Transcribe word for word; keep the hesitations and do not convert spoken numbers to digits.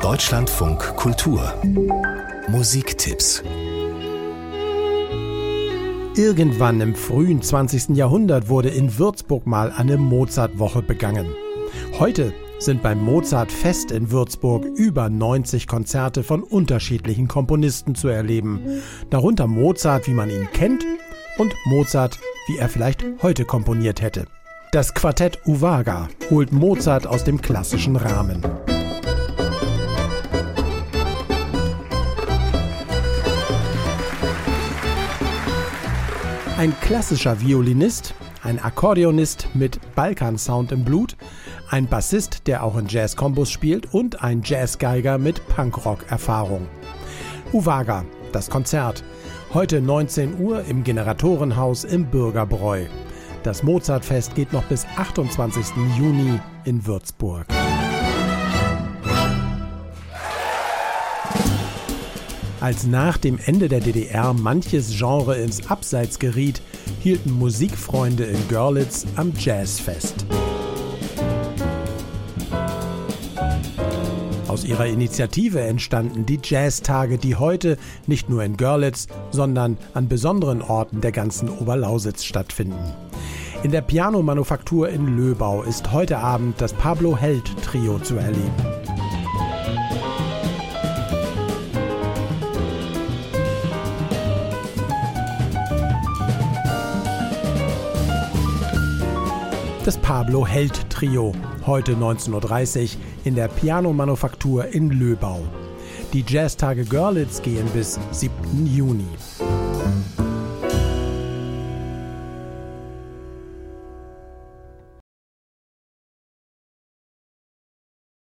Deutschlandfunk Kultur Musiktipps. Irgendwann im frühen zwanzigsten Jahrhundert wurde in Würzburg mal eine Mozartwoche begangen. Heute sind beim Mozartfest in Würzburg über neunzig Konzerte von unterschiedlichen Komponisten zu erleben. Darunter Mozart, wie man ihn kennt, und Mozart, wie er vielleicht heute komponiert hätte. Das Quartett Uvaga holt Mozart aus dem klassischen Rahmen. Ein klassischer Violinist, ein Akkordeonist mit Balkan-Sound im Blut, ein Bassist, der auch in Jazz-Kombos spielt, und ein Jazzgeiger mit Punkrock-Erfahrung. Uvaga, das Konzert. Heute neunzehn Uhr im Generatorenhaus im Bürgerbräu. Das Mozartfest geht noch bis achtundzwanzigsten Juni in Würzburg. Als nach dem Ende der D D R manches Genre ins Abseits geriet, hielten Musikfreunde in Görlitz am Jazzfest. Aus ihrer Initiative entstanden die Jazztage, die heute nicht nur in Görlitz, sondern an besonderen Orten der ganzen Oberlausitz stattfinden. In der Piano-Manufaktur in Löbau ist heute Abend das Pablo Held Trio zu erleben. Das Pablo Held Trio, heute neunzehn Uhr dreißig in der Piano-Manufaktur in Löbau. Die Jazztage Görlitz gehen bis siebten Juni.